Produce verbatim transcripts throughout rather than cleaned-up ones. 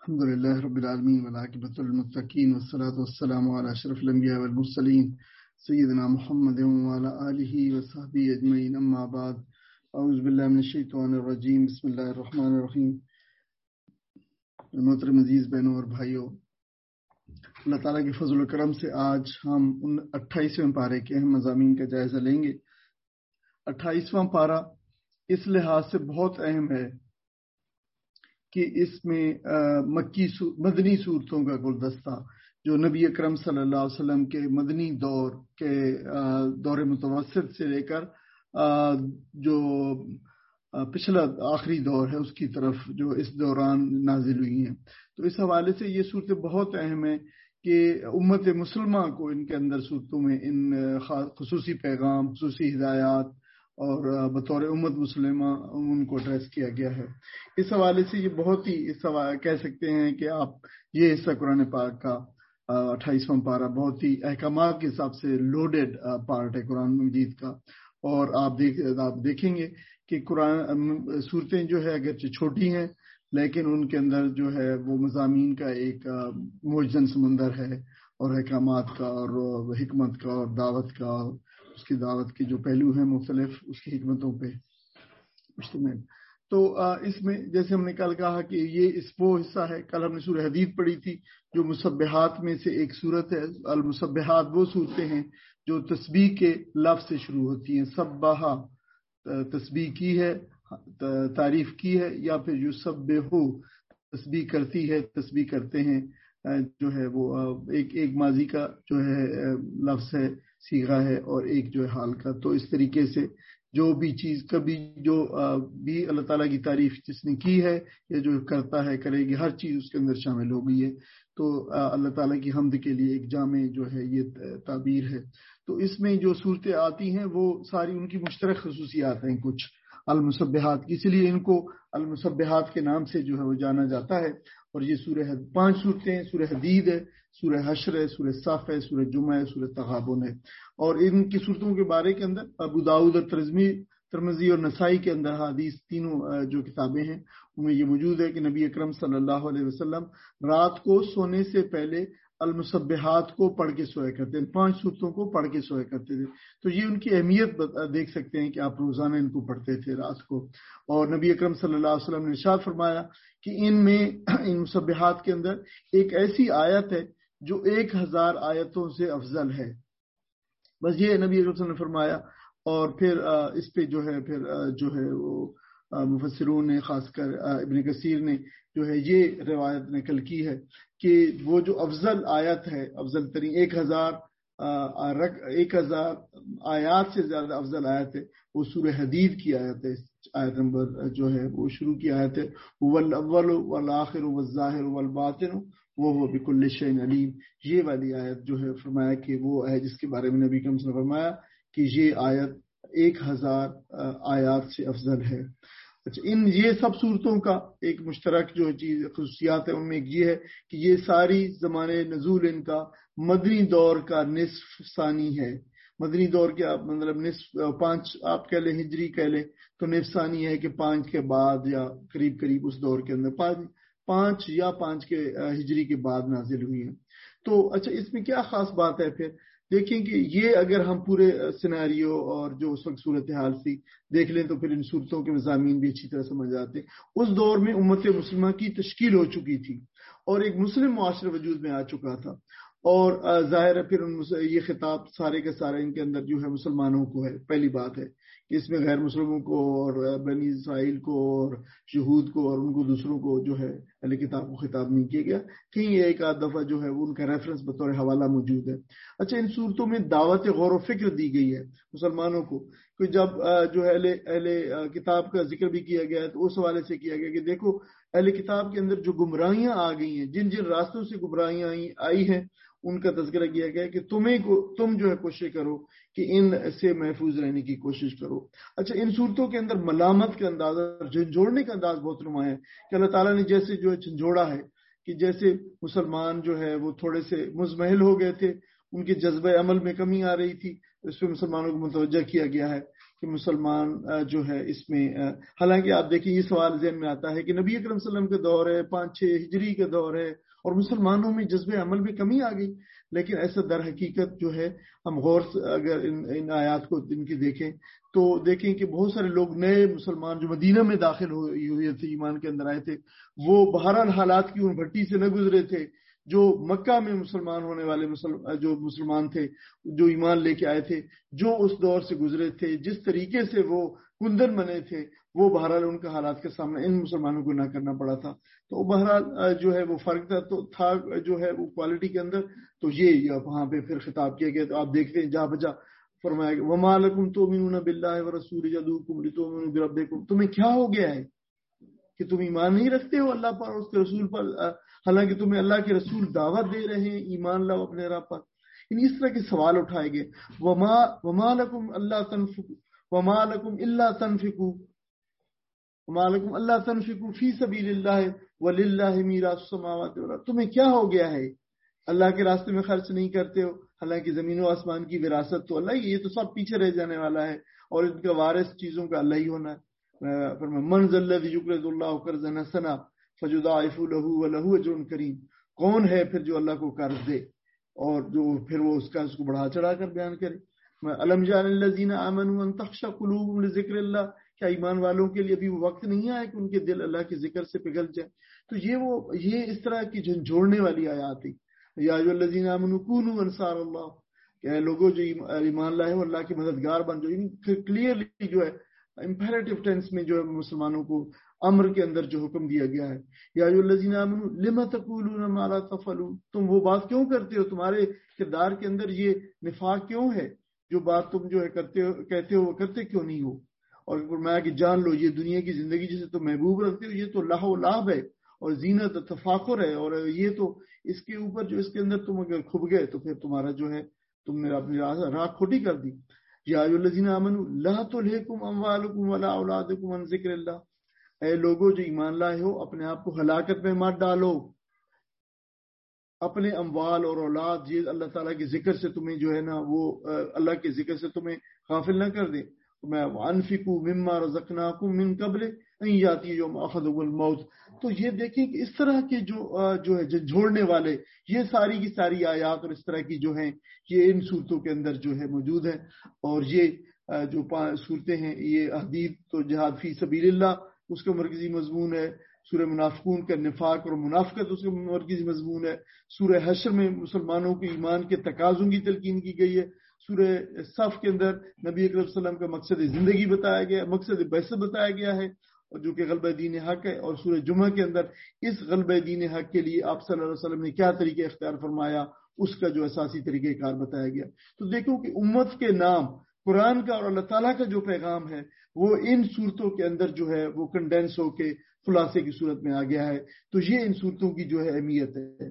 الحمد لله رب العالمين والعاقبة للمتقين والصلاة والسلام على أشرف الأنبياء والمرسلين سيدنا محمد وعلى آله وصحبه أجمعين أما بعد أعوذ بالله من الشیطان الرجیم بسم اللہ الرحمن الرحیم۔ محترم عزیز بہنوں اور بھائیوں، اللہ تعالیٰ کے فضل و کرم سے آج ہم ان اٹھائیسویں پارے کے اہم مضامین کا جائزہ لیں گے۔ اٹھائیسواں پارہ اس لحاظ سے بہت اہم ہے کہ اس میں مکی مدنی صورتوں کا گلدستہ جو نبی اکرم صلی اللہ علیہ وسلم کے مدنی دور کے دور متوسط سے لے کر جو پچھلا آخری دور ہے اس کی طرف جو اس دوران نازل ہوئی ہیں، تو اس حوالے سے یہ صورتیں بہت اہم ہیں کہ امت مسلمہ کو ان کے اندر صورتوں میں ان خصوصی پیغام، خصوصی ہدایات اور بطور امت مسلمہ ان کو ایڈریس کیا گیا ہے۔ اس حوالے سے یہ بہت ہی اس کہہ سکتے ہیں کہ آپ یہ حصہ قرآن پاک کا اٹھائیسواں پارہ بہت ہی احکامات کے حساب سے لوڈڈ پارٹ ہے قرآن مجید کا، اور آپ دیکھ آپ دیکھیں گے کہ قرآن صورتیں جو ہے اگرچہ چھوٹی ہیں لیکن ان کے اندر جو ہے وہ مضامین کا ایک موجزن سمندر ہے، اور احکامات کا اور حکمت کا اور دعوت کا، اس کی دعوت کے جو پہلو ہیں مختلف اس کی حکمتوں پہ مشتمل۔ تو اس میں جیسے ہم نے کل کہا کہ یہ اس وہ حصہ ہے، کل ہم نے سورہ حدید پڑھی تھی جو مسبحات میں سے ایک صورت ہے۔ المسبحات وہ صورتیں ہیں جو تسبیح کے لفظ سے شروع ہوتی ہیں۔ سبحہ تسبیح کی ہے، تعریف کی ہے، یا پھر یسبح تسبیح کرتی ہے، تسبیح کرتے ہیں، جو ہے وہ ایک ایک ماضی کا جو ہے لفظ ہے، صیغہ ہے، اور ایک جو ہے حال کا۔ تو اس طریقے سے جو بھی چیز کبھی جو بھی اللہ تعالیٰ کی تعریف جس نے کی ہے یا جو کرتا ہے کرے گی، ہر چیز اس کے اندر شامل ہو گئی ہے۔ تو اللہ تعالیٰ کی حمد کے لیے ایک جامع جو ہے یہ تعبیر ہے۔ تو اس میں جو صورتیں آتی ہیں وہ ساری ان کی مشترک خصوصیات ہیں کچھ المسبحات کی، اس لیے ان کو المسبحات کے نام سے جو ہے وہ جانا جاتا ہے۔ اور یہ سورہ پانچ صورتیں ہیں، سورہ حدید ہے، سورہ حشر ہے، سورہ صف ہے، سورہ جمعہ ہے، سورہ تغابن ہے۔ اور ان کی صورتوں کے بارے کے اندر ابو داؤد اور ترمذی ترمذی اور نسائی کے اندر حدیث تینوں جو کتابیں ہیں ان میں یہ موجود ہے کہ نبی اکرم صلی اللہ علیہ وسلم رات کو سونے سے پہلے المسبحات کو پڑھ کے سویا کرتے ہیں، پانچ صورتوں کو پڑھ کے سویا کرتے تھے۔ تو یہ ان کی اہمیت دیکھ سکتے ہیں کہ آپ روزانہ ان کو پڑھتے تھے رات کو۔ اور نبی اکرم صلی اللہ علیہ وسلم نے ارشاد فرمایا کہ ان میں ان مسبحات کے اندر ایک ایسی آیت ہے جو ایک ہزار آیتوں سے افضل ہے۔ بس یہ نبی اکرم صلی اللہ علیہ وسلم نے فرمایا، اور پھر اس پہ جو ہے پھر جو ہے وہ مفسرون نے، خاص کر ابن کثیر نے جو ہے یہ روایت نقل کی ہے کہ وہ جو افضل آیت ہے، افضل ترین ایک ہزار ایک ہزار آیات سے زیادہ افضل آیت ہے وہ سورہ حدید کی آیت ہے۔ آیت نمبر جو ہے وہ شروع کی آیت ہے، والاول والآخر والظاہر والباطن وہو بکل شیء علیم۔ یہ والی آیت جو ہے فرمایا کہ وہ ہے جس کے بارے میں نبی کریم صلی اللہ علیہ وسلم نے فرمایا کہ یہ آیت ایک ہزار آیات سے افضل ہے۔ اچھا، ان یہ سب صورتوں کا ایک مشترک جو چیز خصوصیات ہے ان میں ایک یہ ہے کہ یہ ساری زمانے نزول ان کا مدنی دور کا نصف ثانی ہے۔ مدنی دور کے آپ مطلب نصف پانچ آپ کہہ لیں، ہجری کہہ لیں، تو نصف ثانی ہے کہ پانچ کے بعد یا قریب قریب اس دور کے اندر پانچ پانچ یا پانچ کے ہجری کے بعد نازل ہوئی ہے۔ تو اچھا، اس میں کیا خاص بات ہے؟ پھر دیکھیں کہ یہ اگر ہم پورے سیناریو اور جو اس وقت صورتحال تھی دیکھ لیں تو پھر ان صورتوں کے مضامین بھی اچھی طرح سمجھ آتے۔ اس دور میں امت مسلمہ کی تشکیل ہو چکی تھی اور ایک مسلم معاشرہ وجود میں آ چکا تھا، اور ظاہر ہے پھر یہ خطاب سارے کے سارے ان کے اندر جو ہے مسلمانوں کو ہے۔ پہلی بات ہے کہ اس میں غیر مسلموں کو اور بنی اسرائیل کو اور یہود کو اور ان کو دوسروں کو جو ہے اہل کتاب کو خطاب نہیں کیا گیا۔ کہیں ایک آدھ دفعہ جو ہے وہ ان کا ریفرنس بطور حوالہ موجود ہے۔ اچھا، ان صورتوں میں دعوت غور و فکر دی گئی ہے مسلمانوں کو، کہ جب جو ہے اہل اہل کتاب کا ذکر بھی کیا گیا ہے تو اس حوالے سے کیا گیا کہ دیکھو اہل کتاب کے اندر جو گمراہیاں آ گئی ہیں، جن جن راستوں سے گمراہیاں آئی ہیں ان کا تذکرہ کیا گیا کہ تمہیں کو تم جو ہے کوشش کرو کہ ان سے محفوظ رہنے کی کوشش کرو۔ اچھا، ان صورتوں کے اندر ملامت کا انداز اور جھنجھوڑنے کا انداز بہت نمایاں ہے کہ اللہ تعالیٰ نے جیسے جو ہے جھنجھوڑا ہے کہ جیسے مسلمان جو ہے وہ تھوڑے سے مزمحل ہو گئے تھے، ان کے جذبہ عمل میں کمی آ رہی تھی، اس پہ مسلمانوں کو متوجہ کیا گیا ہے۔ کہ مسلمان جو ہے اس میں، حالانکہ آپ دیکھیں یہ سوال ذہن میں آتا ہے کہ نبی اکرم صلی اللہ علیہ وسلم کے دور ہے، پانچ چھ ہجری کے دور ہے، اور مسلمانوں میں جذب عمل میں کمی آ گئی. لیکن ایسا در حقیقت جو ہے ہم غور سے اگر ان, ان آیات کو ان کی دیکھیں تو دیکھیں کہ بہت سارے لوگ نئے مسلمان جو مدینہ میں داخل ہوئے تھے، ایمان کے اندر آئے تھے، وہ بہرحال حالات کی ان بھٹی سے نہ گزرے تھے. جو مکہ میں مسلمان ہونے والے مسلمان جو مسلمان تھے، جو ایمان لے کے آئے تھے، جو اس دور سے گزرے تھے، جس طریقے سے وہ کندن بنے تھے، وہ بہرحال ان کا حالات کے سامنے ان مسلمانوں کو نہ کرنا پڑا تھا. تو بہرحال جو ہے وہ فرق تھا تو تھا جو ہے وہ کوالٹی کے اندر. تو یہ وہاں پہ پھر خطاب کیا گیا. تو آپ دیکھتے ہیں جہاں بجا فرمایا گیا وما لکم تؤمنون باللہ ورسولہ یدعوکم لتؤمنوا بربکم، تمہیں کیا ہو گیا ہے کہ تم ایمان نہیں رکھتے ہو اللہ پر اور اس کے رسول پر، حالانکہ تمہیں اللہ کے رسول دعوت دے رہے ہیں ایمان لاؤ اپنے رب پر. یعنی اس طرح کے سوال اٹھائے گئے. وما وما لکم اللہ تنفقوا وما لکم الا تنفقوا وما لکم اللہ تنفقوا فی سبیل اللہ وللہ میراث السماوات والارض، تمہیں کیا ہو گیا ہے اللہ کے راستے میں خرچ نہیں کرتے ہو، حالانکہ زمین و آسمان کی وراثت تو اللہ ہی، یہ تو سب پیچھے رہ جانے والا ہے اور ان کا وارث چیزوں کا اللہ ہی ہونا ہے. من ذا الذی یقرض اللہ قرضا حسنا فیضاعف له وله اجر کریم، کون ہے پھر جو اللہ کو قرض دے اور جو پھر وہ اس کا اس کو بڑھا چڑھا کر بیان کرے. الم جعل الذین آمنوا ان تخشع قلوبهم لذکر اللہ، کیا ایمان والوں کے لیے ابھی وہ وقت نہیں آیا کہ ان کے دل اللہ کے ذکر سے پگھل جائے. تو یہ وہ یہ اس طرح کی جھنجھوڑنے والی آیات ہیں. یا ایھا الذین آمنوا کونوا انصار اللہ، کہ لوگوں جو ایمان لائے ہو اللہ کے مددگار بن جاؤ. کلیئرلی جو ہے امپیریٹو ٹینس میں جو ہے مسلمانوں کو امر کے اندر جو حکم دیا گیا ہے. یا ایھا الذین آمنوا لم تقولون ما لا تفعلون، تم وہ بات کیوں کرتے ہو، تمہارے کردار کے اندر یہ نفاق کیوں ہے، جو بات تم جو ہے کرتے ہو کہتے ہو کرتے کیوں نہیں ہو. اور فرمایا کہ جان لو یہ دنیا کی زندگی جسے تم محبوب رکھتے ہو یہ تو لہو و لعب ہے اور زینت تفاخر ہے، اور یہ تو اس کے اوپر جو اس کے اندر تم اگر کھب گئے تو پھر تمہارا جو ہے تم نے اپنی راہ کھوٹی کر دی. یا ایھا الذین آمنوا لا تلہکم اموالکم ولا اولادکم عن ذکر اللہ، اے لوگوں جو ایمان لائے ہو اپنے آپ کو ہلاکت میں مت ڈالو، اپنے اموال اور اولاد یہ اللہ تعالیٰ کے ذکر سے تمہیں جو ہے نا وہ اللہ کے ذکر سے تمہیں غافل نہ کر دے. میں انفقوا مما رزقناکم من قبل ان یاتی یوم اخذکم الموت. تو یہ دیکھیں کہ اس طرح کے جو جو ہے جھنجھوڑنے والے یہ ساری کی ساری آیات اور اس طرح کی جو ہیں یہ ان صورتوں کے اندر جو ہے موجود ہیں. اور یہ جو صورتیں ہیں یہ حدیث تو جہاد فی سبیل اللہ اس کا مرکزی مضمون ہے، سورہ منافقون کا نفاق اور منافقت اس کا مرکزی مضمون ہے، سورہ حشر میں مسلمانوں کے ایمان کے تقاضوں کی تلقین کی گئی ہے، سورہ صف کے اندر نبی اکرم صلی اللہ علیہ وسلم کا مقصد زندگی بتایا گیا ہے، مقصد بعثت بتایا گیا ہے اور جو کہ غلبہ دین حق ہے. اور سورہ جمعہ کے اندر اس غلبہ دین حق کے لیے آپ صلی اللہ علیہ وسلم نے کیا طریقہ اختیار فرمایا اس کا جو اساسی طریقہ کار بتایا گیا. تو دیکھو کہ امت کے نام قرآن کا اور اللہ تعالیٰ کا جو پیغام ہے وہ ان صورتوں کے اندر جو ہے وہ کنڈینس ہو کے خلاصے کی صورت میں آ گیا ہے. تو یہ ان صورتوں کی جو ہے اہمیت ہے.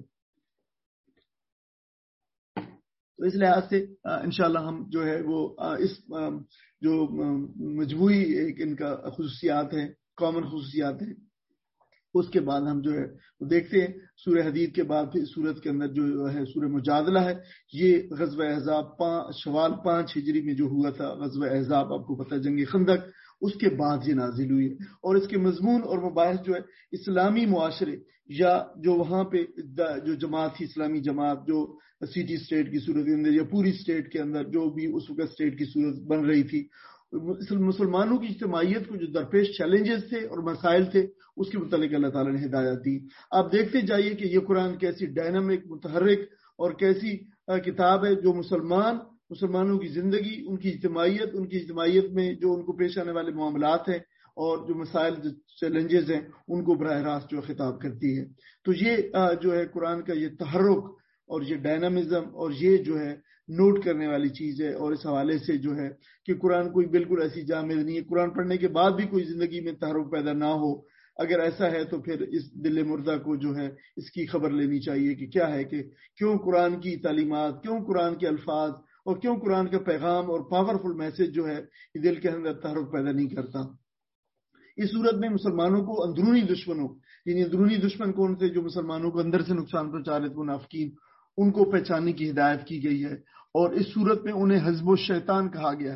تو اس لحاظ سے انشاءاللہ ہم جو ہے وہ اس جو مجموعی ایک ان کا خصوصیات ہیں، کامن خصوصیات ہیں، اس کے بعد ہم جو ہے وہ دیکھتے ہیں سورہ حدید کے بعد پھر سورت کے اندر جو ہے سورہ مجادلہ ہے. یہ غزوہ احزاب پانچ شوال پانچ ہجری میں جو ہوا تھا غزوہ احزاب، آپ کو پتہ جنگ خندق، اس کے بعد یہ نازل ہوئی ہے. اور اس کے مضمون اور مباحث جو ہے اسلامی معاشرے یا جو وہاں پہ جو جماعت تھی اسلامی جماعت جو سٹی اسٹیٹ کی صورت کے اندر یا پوری اسٹیٹ کے اندر جو بھی اس وقت اسٹیٹ کی صورت بن رہی تھی، مسلمانوں کی اجتماعیت کو جو درپیش چیلنجز تھے اور مسائل تھے اس کے متعلق اللہ تعالیٰ نے ہدایت دی. آپ دیکھتے جائیے کہ یہ قرآن کیسی ڈائنامک متحرک اور کیسی کتاب ہے جو مسلمان مسلمانوں کی زندگی، ان کی اجتماعیت ان کی اجتماعیت میں جو ان کو پیش آنے والے معاملات ہیں اور جو مسائل جو چیلنجز ہیں ان کو براہ راست جو خطاب کرتی ہے. تو یہ جو ہے قرآن کا یہ تحرک اور یہ ڈائنامزم اور یہ جو ہے نوٹ کرنے والی چیز ہے. اور اس حوالے سے جو ہے کہ قرآن کوئی بالکل ایسی جامع نہیں ہے، قرآن پڑھنے کے بعد بھی کوئی زندگی میں تحرک پیدا نہ ہو. اگر ایسا ہے تو پھر اس دل مردہ کو جو ہے اس کی خبر لینی چاہیے کہ کیا ہے کہ کیوں قرآن کی تعلیمات، کیوں قرآن کے الفاظ اور کیوں قرآن کا پیغام اور پاورفل میسج جو ہے یہ دل کے اندر تحرک پیدا نہیں کرتا. اس صورت میں مسلمانوں کو اندرونی دشمنوں، یعنی اندرونی دشمن کون تھے جو مسلمانوں کو اندر سے نقصان پہنچا رہے تھے، منافقین، ان کو پہچاننے کی ہدایت کی گئی ہے. اور اس صورت میں انہیں حزب الشیطان کہا گیا ہے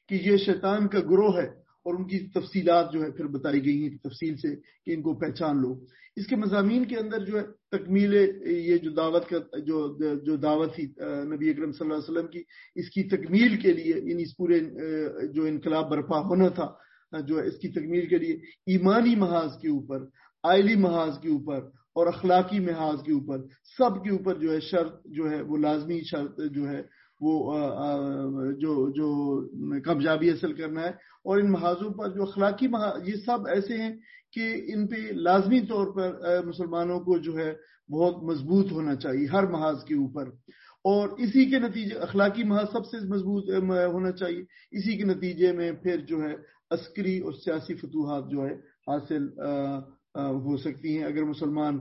کہ یہ شیطان کا گروہ ہے، اور ان کی تفصیلات جو ہے پھر بتائی گئی ہیں تفصیل سے کہ ان کو پہچان لو۔ اس کے مضامین کے اندر جو ہے تکمیل یہ جو دعوت کا جو جو دعوت تھی نبی اکرم صلی اللہ علیہ وسلم کی، اس کی تکمیل کے لیے، یعنی اس پورے جو انقلاب برپا ہونا تھا جو ہے اس کی تکمیل کے لیے ایمانی محاذ کے اوپر، آئلی محاذ کے اوپر اور اخلاقی محاذ کے اوپر، سب کے اوپر جو ہے شرط جو ہے وہ لازمی شرط جو ہے وہ جو جو کامیابی حاصل کرنا ہے۔ اور ان محاذوں پر جو اخلاقی محاذ یہ سب ایسے ہیں کہ ان پہ لازمی طور پر مسلمانوں کو جو ہے بہت مضبوط ہونا چاہیے ہر محاذ کے اوپر، اور اسی کے نتیجے اخلاقی محاذ سب سے مضبوط ہونا چاہیے۔ اسی کے نتیجے میں پھر جو ہے عسکری اور سیاسی فتوحات جو ہے حاصل ہو سکتی ہیں اگر مسلمان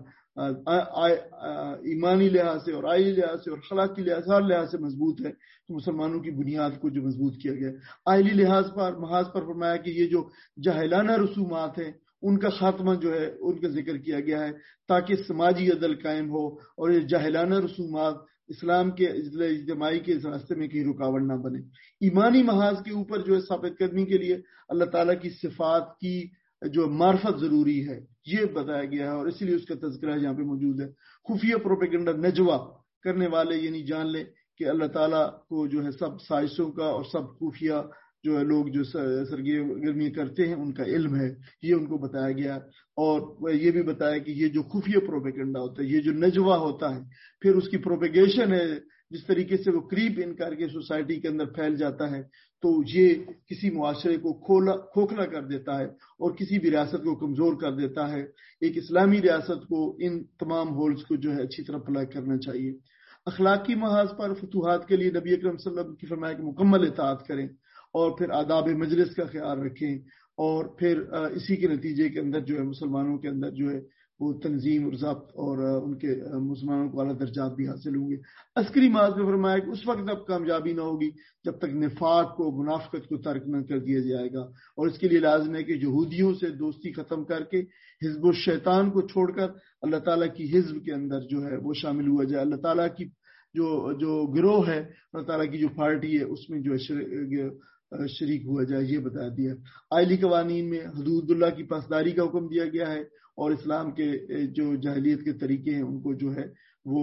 ایمانی لحاظ سے اور آئلی لحاظ سے اور اخلاقی لحاظ ہر لحاظ سے مضبوط ہے، تو مسلمانوں کی بنیاد کو جو مضبوط کیا گیا ہے۔ آئلی لحاظ پر محاذ پر فرمایا کہ یہ جو جاہلانہ رسومات ہیں ان کا خاتمہ جو ہے ان کا ذکر کیا گیا ہے تاکہ سماجی عدل قائم ہو، اور یہ جاہلانہ رسومات اسلام کے اجتماعی کے راستے میں کہیں رکاوٹ نہ بنے۔ ایمانی محاذ کے اوپر جو ہے ثابت قدمی کے لیے اللہ تعالیٰ کی صفات کی جو معرفت ضروری ہے یہ بتایا گیا ہے، اور اسی لیے اس کا تذکرہ یہاں پہ موجود ہے۔ خفیہ پروپیگنڈا نجوا کرنے والے یعنی جان لیں کہ اللہ تعالیٰ کو جو ہے سب سازشوں کا اور سب خفیہ جو ہے لوگ جو سرگرمی کرتے ہیں ان کا علم ہے، یہ ان کو بتایا گیا، اور یہ بھی بتایا کہ یہ جو خفیہ پروپیگنڈا ہوتا ہے، یہ جو نجوا ہوتا ہے، پھر اس کی پروپیگیشن ہے، جس طریقے سے وہ کریپ ان کر کے سوسائٹی کے اندر پھیل جاتا ہے، تو یہ کسی معاشرے کو کھولا کھوکھلا کر دیتا ہے اور کسی بھی ریاست کو کمزور کر دیتا ہے۔ ایک اسلامی ریاست کو ان تمام ہولز کو جو ہے اچھی طرح اپلائی کرنا چاہیے۔ اخلاقی محاذ پر فتوحات کے لیے نبی اکرم صلی اللہ علیہ وسلم کی فرمایا کہ مکمل اطاعت کریں، اور پھر آداب مجلس کا خیال رکھیں، اور پھر اسی کے نتیجے کے اندر جو ہے مسلمانوں کے اندر جو ہے وہ تنظیم اور ضبط اور ان کے مسلمانوں کو اعلیٰ درجات بھی حاصل ہوں گے۔ عسکری محاذ میں فرمایا کہ اس وقت اب کامیابی نہ ہوگی جب تک نفاق کو، منافقت کو ترک نہ کر دیا جائے گا، اور اس کے لیے لازم ہے کہ یہودیوں سے دوستی ختم کر کے حزب الشیطان کو چھوڑ کر اللہ تعالیٰ کی حزب کے اندر جو ہے وہ شامل ہوا جائے۔ اللہ تعالیٰ کی جو جو گروہ ہے، اللہ تعالیٰ کی جو پارٹی ہے اس میں جو ہے شریک ہوا جائے، یہ بتا دیا۔ آئلی قوانین میں حدود اللہ کی پاسداری کا حکم دیا گیا ہے، اور اسلام کے جو جاہلیت کے طریقے ہیں ان کو جو ہے وہ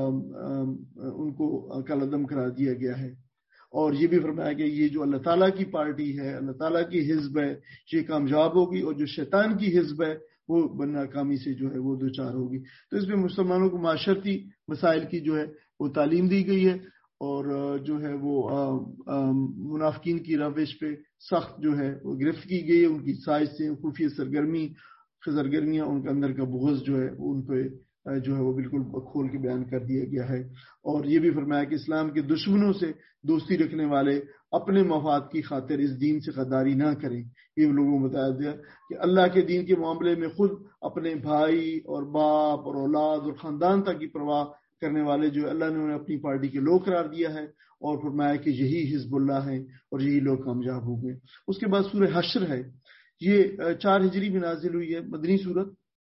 ان کو کالعدم قرار دیا گیا ہے، اور یہ بھی فرمایا کہ یہ جو اللہ تعالیٰ کی پارٹی ہے، اللہ تعالیٰ کی حزب ہے، یہ کامیاب ہوگی، اور جو شیطان کی حزب ہے وہ ناکامی سے جو ہے وہ دوچار ہوگی۔ تو اس میں مسلمانوں کو معاشرتی مسائل کی جو ہے وہ تعلیم دی گئی ہے، اور جو ہے وہ منافقین کی روش پہ سخت جو ہے وہ گرفت کی گئی ہے، ان کی سازشیں، خفیہ سرگرمی سرگرمیاں، ان کے اندر کا بغض جو ہے ان پہ جو ہے وہ بالکل کھول کے بیان کر دیا گیا ہے۔ اور یہ بھی فرمایا کہ اسلام کے دشمنوں سے دوستی رکھنے والے اپنے مفاد کی خاطر اس دین سے غداری نہ کریں۔ یہ لوگوں کو بتایا گیا کہ اللہ کے دین کے معاملے میں خود اپنے بھائی اور باپ اور اولاد اور خاندان تک کی پرواہ کرنے والے جو اللہ نے انہیں اپنی پارٹی کے لوگ قرار دیا ہے، اور فرمایا کہ یہی حزب اللہ ہے اور یہی لوگ کامیاب ہوں گے۔ اس کے بعد سورہ حشر ہے، یہ چار ہجری میں نازل ہوئی ہے، مدنی سورت۔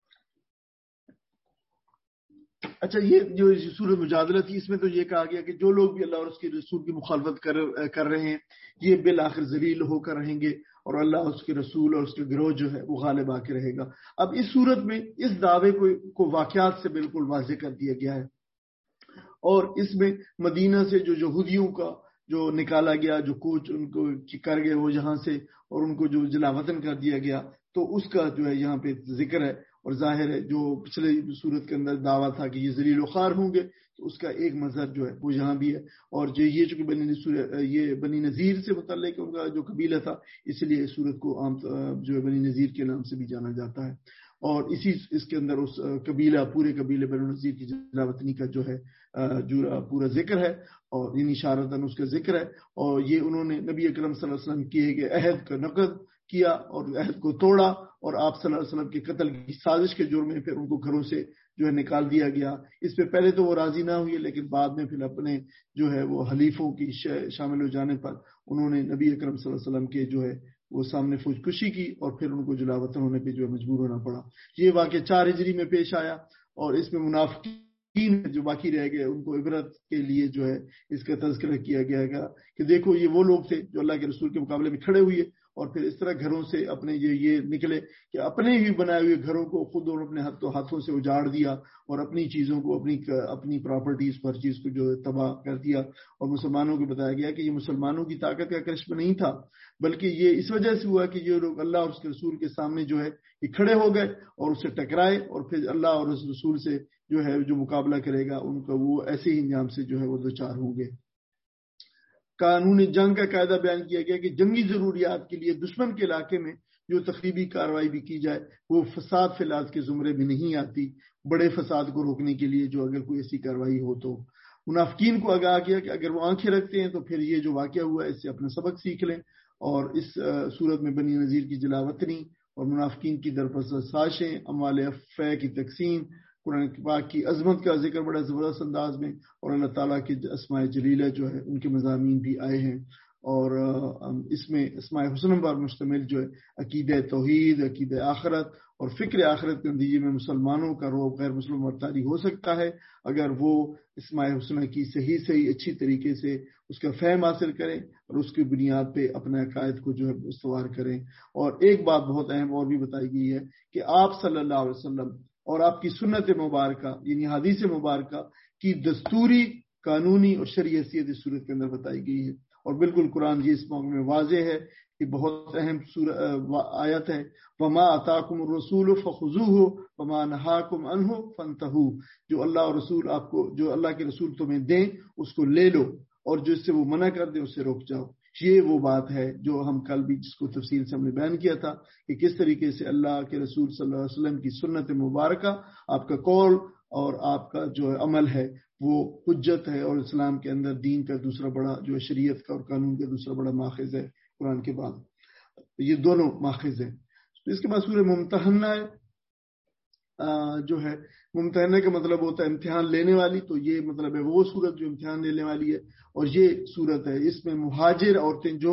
اچھا، یہ جو سورۃ مجادلہ تھی اس میں تو یہ کہا گیا کہ جو لوگ بھی اللہ اور اس کے رسول کی مخالفت کر کر رہے ہیں یہ بالآخر ذلیل ہو کر رہیں گے، اور اللہ اس کے رسول اور اس کے گروہ جو ہے وہ غالب آ کے رہے گا۔ اب اس صورت میں اس دعوے کو کو واقعات سے بالکل واضح کر دیا گیا ہے، اور اس میں مدینہ سے جو یہودیوں کا جو نکالا گیا، جو کوچ ان کو کر گئے وہ یہاں سے، اور ان کو جو جلا وطن کر دیا گیا، تو اس کا جو ہے یہاں پہ ذکر ہے۔ اور ظاہر ہے جو پچھلے صورت کے اندر دعویٰ تھا کہ یہ ذلیل و خوار ہوں گے، تو اس کا ایک مظہر جو ہے وہ یہاں بھی ہے۔ اور جو یہ چونکہ بنی یہ بنی نذیر سے متعلق ان کا جو قبیلہ تھا، اس لیے اس صورت کو عام جو ہے بنی نذیر کے نام سے بھی جانا جاتا ہے، اور اسی اس کے اندر اس قبیلہ پورے قبیلے بنی نذیر کی جلا وطنی کا جو ہے جو پورا ذکر ہے، اور ان اشارتاً اس کا ذکر ہے۔ اور یہ انہوں نے نبی اکرم صلی اللہ علیہ وسلم کیے گئے عہد کا نقض کیا اور عہد کو توڑا، اور آپ صلی اللہ علیہ وسلم کے قتل کی سازش کے جرم میں پھر ان کو گھروں سے جو ہے نکال دیا گیا۔ اس پہ پہلے تو وہ راضی نہ ہوئی، لیکن بعد میں پھر اپنے جو ہے وہ حلیفوں کی شامل ہو جانے پر انہوں نے نبی اکرم صلی اللہ علیہ وسلم کے جو ہے وہ سامنے خودکشی کی، اور پھر ان کو جلا وطن ہونے پہ جو ہے مجبور ہونا پڑا۔ یہ واقعہ چار ہجری میں پیش آیا، اور اس میں منافقین جو باقی رہ گئے ان کو عبرت کے لیے جو ہے اس کا تذکرہ کیا گیا گا کہ دیکھو یہ وہ لوگ تھے جو اللہ کے رسول کے مقابلے میں کھڑے ہوئے اور پھر اس طرح گھروں سے اپنے یہ یہ نکلے کہ اپنے ہی بنائے ہوئے گھروں کو خود اور اپنے ہاتھوں ہاتھوں سے اجاڑ دیا اور اپنی چیزوں کو اپنی اپنی پراپرٹیز پر چیز کو جو ہے تباہ کر دیا. اور مسلمانوں کو بتایا گیا کہ یہ مسلمانوں کی طاقت کا کرشمہ نہیں تھا بلکہ یہ اس وجہ سے ہوا کہ یہ لوگ اللہ اور اس کے رسول کے سامنے جو ہے یہ کھڑے ہو گئے اور اس سے ٹکرائے اور پھر اللہ اور اس رسول سے جو ہے جو مقابلہ کرے گا ان کا وہ ایسے ہی انجام سے جو ہے وہ دوچار ہوں گے. قانون جنگ کا قاعدہ بیان کیا گیا کہ جنگی ضروریات کے لیے دشمن کے علاقے میں جو تخریبی کارروائی بھی کی جائے وہ فساد فیلاد کے زمرے میں نہیں آتی, بڑے فساد کو روکنے کے لیے جو اگر کوئی ایسی کارروائی ہو تو. منافقین کو آگاہ کیا کہ اگر وہ آنکھیں رکھتے ہیں تو پھر یہ جو واقعہ ہوا ہے اس سے اپنا سبق سیکھ لیں اور اس صورت میں بنی نذیر کی جلاوطنی اور منافقین کی درپسند سازشیں, اموال فے کی تقسیم, قرآن پاک کی عظمت کا ذکر بڑا زبردست انداز میں اور اللہ تعالیٰ کے اسماء جلیلہ جو ہے ان کے مضامین بھی آئے ہیں. اور اس میں اسماء حسن پر مشتمل جو ہے عقیدہ توحید, عقیدہ آخرت اور فکر آخرت کے نتیجے میں مسلمانوں کا روب غیر مسلم مرتاری ہو سکتا ہے اگر وہ اسماء حسنہ کی صحیح صحیح اچھی طریقے سے اس کا فہم حاصل کریں اور اس کی بنیاد پہ اپنے عقائد کو جو ہے استوار کریں. اور ایک بات بہت اہم اور بھی بتائی گئی ہے کہ آپ صلی اللہ علیہ وسلم اور آپ کی سنت مبارکہ یعنی حدیث مبارکہ کی دستوری, قانونی اور شرعی حیثیت اس صورت کے اندر بتائی گئی ہے. اور بالکل قرآن جی اس موقع میں واضح ہے کہ بہت اہم آیت ہے, وما آتاکم الرسول فخذوہ وما نہاکم عنہ فانتہوا, جو اللہ اور رسول آپ کو جو اللہ کے رسول تمہیں دیں اس کو لے لو اور جو اس سے وہ منع کر دیں اس سے روک جاؤ. یہ وہ بات ہے جو ہم کل بھی جس کو تفصیل سے ہم نے بیان کیا تھا کہ کس طریقے سے اللہ کے رسول صلی اللہ علیہ وسلم کی سنت مبارکہ آپ کا قول اور آپ کا جو عمل ہے وہ حجت ہے اور اسلام کے اندر دین کا دوسرا بڑا جو شریعت کا اور قانون کا دوسرا بڑا ماخذ ہے قرآن کے بعد. یہ دونوں ماخذ ہیں. اس کے بعد سورہ ممتحنہ جو ہے, ممتحنہ کا مطلب ہوتا ہے امتحان لینے والی, تو یہ مطلب ہے وہ صورت جو امتحان لینے والی ہے. اور یہ صورت ہے اس میں مہاجر عورتیں جو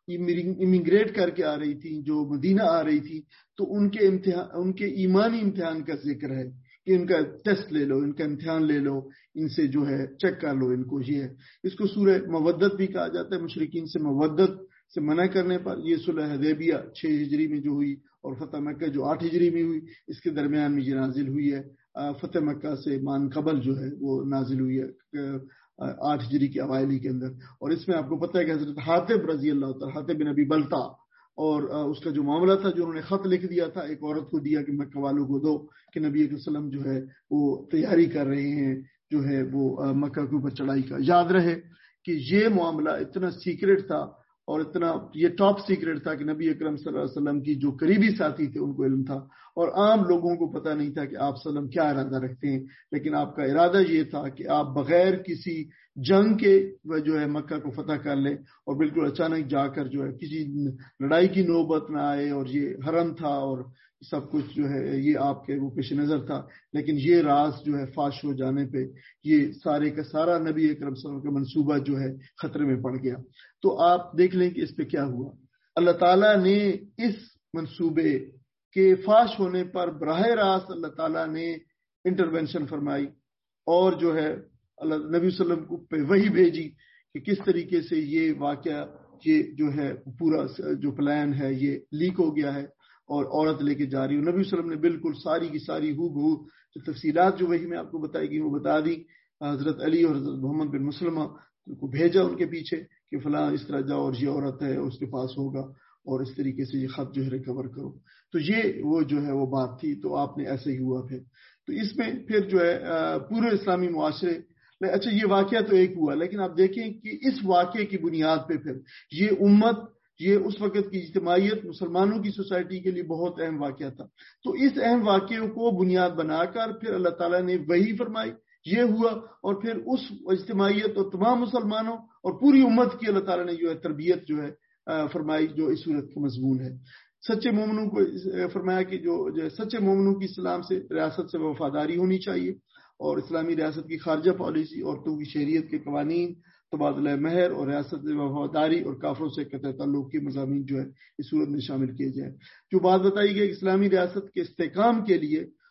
امیگریٹ کر کے آ رہی تھیں, جو مدینہ آ رہی تھی, تو ان کے امتحان ان کے ایمانی امتحان کا ذکر ہے کہ ان کا ٹیسٹ لے لو, ان کا امتحان لے لو, ان سے جو ہے چیک کر لو ان کو. یہ ہے اس کو سورہ مودت بھی کہا جاتا ہے. مشرکین سے مودت سے منع کرنے پر یہ صلح حدیبیہ چھ ہجری میں جو ہوئی اور فتح مکہ جو آٹھ ہجری میں ہوئی, اس کے درمیان میں یہ نازل ہوئی ہے. فتح مکہ سے مان قبل جو ہے وہ نازل ہوئی ہے آٹھ ہجری کے اوائل کے اندر. اور اس میں آپ کو پتہ ہے کہ حضرت حاتب رضی اللہ تعالیٰ, حاتب بن ابی بلتا, اور اس کا جو معاملہ تھا جو انہوں نے خط لکھ دیا تھا ایک عورت کو دیا کہ مکہ والوں کو دو کہ نبی علیہ وسلم جو ہے وہ تیاری کر رہے ہیں جو ہے وہ مکہ کے اوپر چڑھائی کا. یاد رہے کہ یہ معاملہ اتنا سیکرٹ تھا اور اتنا یہ ٹاپ سیکرٹ تھا کہ نبی اکرم صلی اللہ علیہ وسلم کی جو قریبی ساتھی تھے ان کو علم تھا اور عام لوگوں کو پتہ نہیں تھا کہ آپ صلی اللہ علیہ وسلم کیا ارادہ رکھتے ہیں. لیکن آپ کا ارادہ یہ تھا کہ آپ بغیر کسی جنگ کے جو ہے مکہ کو فتح کر لیں اور بالکل اچانک جا کر جو ہے کسی لڑائی کی نوبت نہ آئے. اور یہ حرم تھا اور سب کچھ جو ہے یہ آپ کے وہ پیش نظر تھا, لیکن یہ راز جو ہے فاش ہو جانے پہ یہ سارے کا سارا نبی اکرم صلی اللہ علیہ وسلم کا منصوبہ جو ہے خطرے میں پڑ گیا. تو آپ دیکھ لیں کہ اس پہ کیا ہوا. اللہ تعالیٰ نے اس منصوبے کے فاش ہونے پر براہ راست اللہ تعالیٰ نے انٹروینشن فرمائی اور جو ہے اللہ نبی صلی اللہ علیہ وسلم کو پہ وہی بھیجی کہ کس طریقے سے یہ واقعہ یہ جو ہے پورا جو پلان ہے یہ لیک ہو گیا ہے اور عورت لے کے جا رہی ہوں. نبی صلی اللہ علیہ وسلم نے بالکل ساری کی ساری ہو بہو جو تفصیلات جو وہی میں آپ کو بتائی گئی وہ بتا دی. حضرت علی اور حضرت محمد بن مسلمہ کو بھیجا ان کے پیچھے کہ فلاں اس طرح جاؤ اور یہ عورت ہے اس کے پاس ہوگا اور اس طریقے سے یہ خط جو ہے ریکور کرو. تو یہ وہ جو ہے وہ بات تھی. تو آپ نے ایسے ہی ہوا پھر. تو اس میں پھر جو ہے پورے اسلامی معاشرے, اچھا یہ واقعہ تو ایک ہوا, لیکن آپ دیکھیں کہ اس واقعے کی بنیاد پہ پھر یہ امت یہ اس وقت کی اجتماعیت مسلمانوں کی سوسائٹی کے لیے بہت اہم واقعہ تھا. تو اس اہم واقعے کو بنیاد بنا کر پھر اللہ تعالیٰ نے وحی فرمائی, یہ ہوا, اور پھر اس اجتماعیت اور تمام مسلمانوں اور پوری امت کی اللہ تعالیٰ نے جو ہے تربیت جو ہے فرمائی جو اس صورت کا مضمون ہے. سچے مومنوں کو فرمایا کہ جو, جو سچے مومنوں کی اسلام سے ریاست سے وفاداری ہونی چاہیے اور اسلامی ریاست کی خارجہ پالیسی, عورتوں کی شہریت کے قوانین, تبادلہ مہر اور ریاست سے وفاداری اور کافروں سے قطع تعلق کے مضامین جو ہے اس صورت میں شامل کیے جائیں. جو بات بتائی گئی اسلامی ریاست کے استحکام کے لیے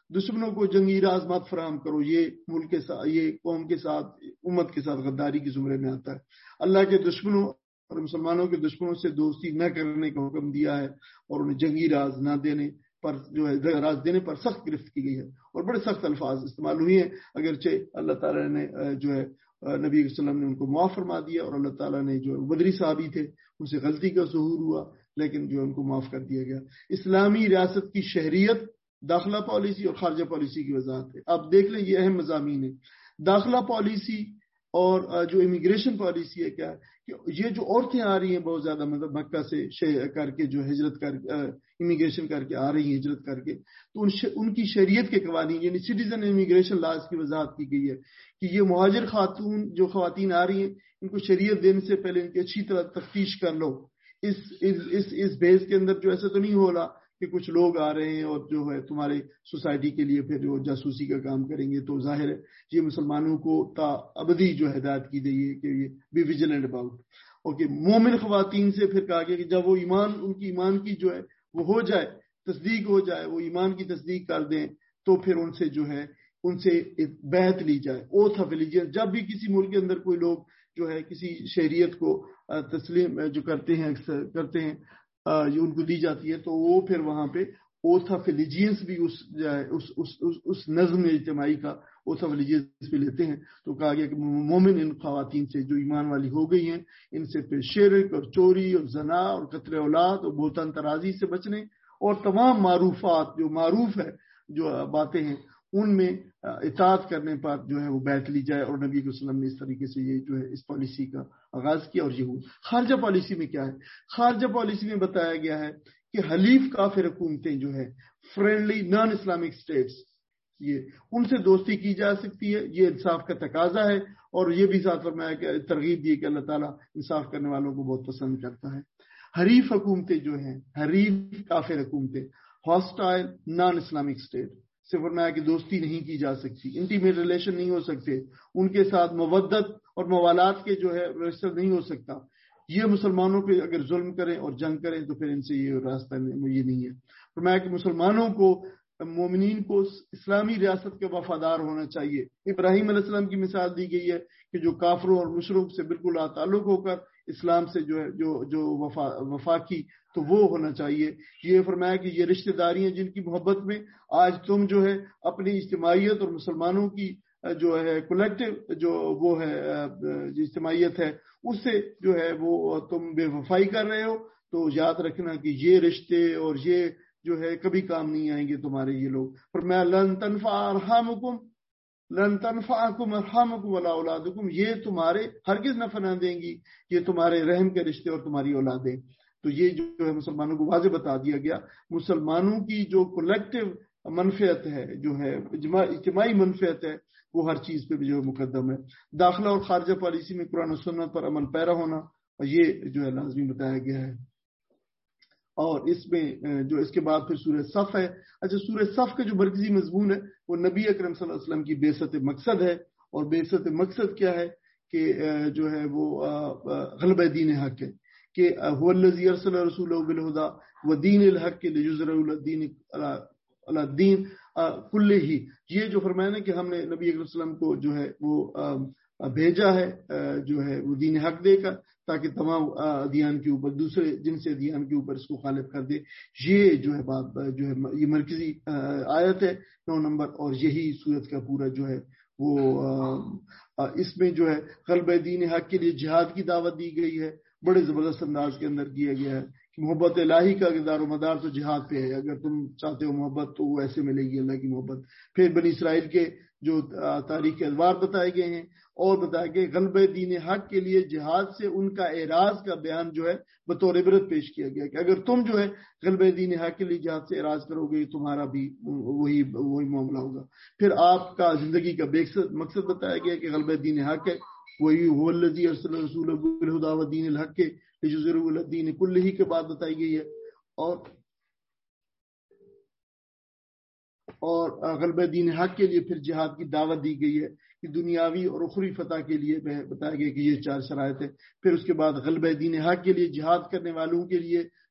دشمنوں کو جنگی راز مت فراہم کرو، یہ ملک کے ساتھ، یہ قوم کے ساتھ، امت کے ساتھ غداری کی زمرے میں آتا ہے۔ اللہ کے دشمنوں اور مسلمانوں کے دشمنوں سے دوستی نہ کرنے کا حکم دیا ہے، اور انہیں جنگی راز نہ دینے پر جو ہے راز دینے پر سخت گرفت کی گئی ہے، اور بڑے سخت الفاظ استعمال ہوئی ہیں، اگرچہ اللہ تعالیٰ نے جو ہے نبی علیہ السلام نے ان کو معاف فرما دیا، اور اللہ تعالیٰ نے جو بدری صحابی تھے ان سے غلطی کا ظہور ہوا، لیکن جو ان کو معاف کر دیا گیا۔ اسلامی ریاست کی شہریت، داخلہ پالیسی اور خارجہ پالیسی کی وضاحت ہے۔ آپ دیکھ لیں یہ اہم مضامین ہیں۔ داخلہ پالیسی اور جو امیگریشن پالیسی ہے، کیا ہے کہ یہ جو عورتیں آ رہی ہیں بہت زیادہ مطلب مکہ سے کر کے جو ہجرت کر امیگریشن کر کے آ رہی ہیں ہجرت کر کے، تو ان, ان کی شریعت کے قوانین یعنی سٹیزن امیگریشن لاز کی وضاحت کی گئی ہے کہ یہ مہاجر خاتون جو خواتین آ رہی ہیں ان کو شریعت دینے سے پہلے ان کی اچھی طرح تفتیش کر لو۔ اس اس اس بیس کے اندر جو ایسا تو نہیں ہو رہا کہ کچھ لوگ آ رہے ہیں اور جو ہے تمہارے سوسائٹی کے لیے پھر جو جاسوسی کا کام کریں گے، تو ظاہر ہے یہ مسلمانوں کو تا ابدی جو ہدایت کی گئی ہے کہ یہ بی ویجیلنٹ اباؤٹ۔ اوکے، مومن خواتین سے پھر کہا گیا کہ جب وہ ایمان ان کی ایمان کی جو ہے وہ ہو جائے، تصدیق ہو جائے، وہ ایمان کی تصدیق کر دیں، تو پھر ان سے جو ہے ان سے بیعت لی جائے، اوتھ آف ایلیجنس۔ جب بھی کسی ملک کے اندر کوئی لوگ جو ہے کسی شہریت کو تسلیم جو کرتے ہیں کرتے ہیں جو ان کو دی جاتی ہے، تو وہ پھر وہاں پہ اوتھ آف ایلیجنس بھی اس اس اس اس نظم اجتماعی کا اوتھ آف ایلیجنس بھی لیتے ہیں۔ تو کہا گیا کہ مومن ان خواتین سے جو ایمان والی ہو گئی ہیں، ان سے پھر شرک اور چوری اور زنا اور قتل اولاد اور بہتان ترازی سے بچنے، اور تمام معروفات جو معروف ہے جو باتیں ہیں ان میں اطاعت کرنے پر جو ہے وہ بیعت لی جائے۔ اور نبی صلی اللہ علیہ وسلم نے اس طریقے سے یہ جو ہے اس پالیسی کا آغاز کیا، اور یہ ہوا۔ خارجہ پالیسی میں کیا ہے؟ خارجہ پالیسی میں بتایا گیا ہے کہ حلیف کافر حکومتیں جو ہے فرینڈلی نان اسلامک اسٹیٹس، یہ ان سے دوستی کی جا سکتی ہے، یہ انصاف کا تقاضا ہے، اور یہ بھی ساتھ فرمایا کہ ترغیب دی کہ اللہ تعالیٰ انصاف کرنے والوں کو بہت پسند کرتا ہے۔ حریف حکومتیں جو ہیں، حریف کافر حکومتیں، ہاسٹائل نان اسلامک اسٹیٹ سے فرمایا کہ دوستی نہیں کی جا سکتی، انٹیمیٹ ریلیشن نہیں ہو سکتے، ان کے ساتھ مودت اور موالات کے جو ہے رشتہ نہیں ہو سکتا۔ یہ مسلمانوں پہ اگر ظلم کریں اور جنگ کریں تو پھر ان سے یہ راستہ یہ نہیں ہے۔ فرمایا کہ مسلمانوں کو، مومنین کو اسلامی ریاست کے وفادار ہونا چاہیے۔ ابراہیم علیہ السلام کی مثال دی گئی ہے کہ جو کافروں اور مشرک سے بالکل لا تعلق ہو کر اسلام سے جو ہے جو جو وفا وفا کی تو وہ ہونا چاہیے۔ یہ فرمایا کہ یہ رشتہ داریاں جن کی محبت میں آج تم جو ہے اپنی اجتماعیت اور مسلمانوں کی جو ہے کولیکٹیو جو وہ ہے جو اجتماعیت ہے اس سے جو ہے وہ تم بے وفائی کر رہے ہو، تو یاد رکھنا کہ یہ رشتے اور یہ جو ہے کبھی کام نہیں آئیں گے تمہارے یہ لوگ۔ فرمایا لن تنفع ارحامکم لن تنفعکم ارحامکم ولا اولادکم، یہ تمہارے ہرگز نفع نہ دیں گی یہ تمہارے رحم کے رشتے اور تمہاری اولادیں۔ تو یہ جو ہے مسلمانوں کو واضح بتا دیا گیا، مسلمانوں کی جو کولیکٹیو منفعت ہے، جو ہے اجتماعی منفعت ہے، وہ ہر چیز پہ بھی جو ہے مقدم ہے۔ داخلہ اور خارجہ پالیسی میں قرآن و سنت پر عمل پیرا ہونا، اور یہ جو ہے لازمی بتایا گیا ہے۔ اور اس میں جو اس کے بعد پھر سورہ صف ہے۔ اچھا، سورہ صف کا جو مرکزی مضمون ہے وہ نبی اکرم صلی اللہ علیہ وسلم کی بعثت مقصد ہے، اور بعثت مقصد کیا ہے کہ جو ہے وہ غلبہ دین حق ہے، کہ هو الذی ارسل رسولہ بالہدی ودین الحق لیظہرہ علی الدین علی الدین کلہ ہی۔ یہ جو فرمایا نا کہ ہم نے نبی اکرم صلی اللہ علیہ وسلم کو جو ہے وہ بھیجا ہے جو ہے وہ دین حق دے کر، تاکہ تمام ادیان کے اوپر، دوسرے جن سے ادیان کے اوپر اس کو غالب کر دے۔ یہ جو ہے بات جو ہے یہ مرکزی آیت ہے نو نمبر، اور یہی سورت کا پورا جو ہے وہ اس میں جو ہے غلبہ دین حق کے لیے جہاد کی دعوت دی گئی ہے، بڑے زبردست انداز کے اندر کیا گیا ہے کہ محبت الہی کا کردار و مدار تو جہاد پہ ہے، اگر تم چاہتے ہو محبت تو وہ ایسے ملے گی اللہ کی محبت۔ پھر بنی اسرائیل کے جو تاریخ کے ادوار بتائے گئے ہیں، اور بتایا گیا غلبہ دین حق کے لیے جہاد سے ان کا اعراض کا بیان جو ہے بطور عبرت پیش کیا گیا کہ اگر تم جو ہے غلبہ دین حق کے لیے جہاد سے اعراض کرو گے تمہارا بھی وہی وہی معاملہ ہوگا۔ پھر آپ کا زندگی کا مقصد بتایا گیا کہ غلبہ دین حق ہے، وہی هو الذی ارسل رسولہ بالہدی ودین الحق لیظہرہ علی الدین کلہ کے بعد بتائی گئی ہے، اور اور غلبہ دین حق کے لیے پھر جہاد کی دعوت دی گئی ہے کہ دنیاوی اور اخروی فتح کے لیے بتایا گیا کہ یہ چار شرائط ہے۔ پھر اس کے بعد غلبہ دین حق کے لیے جہاد کرنے والوں کے لیے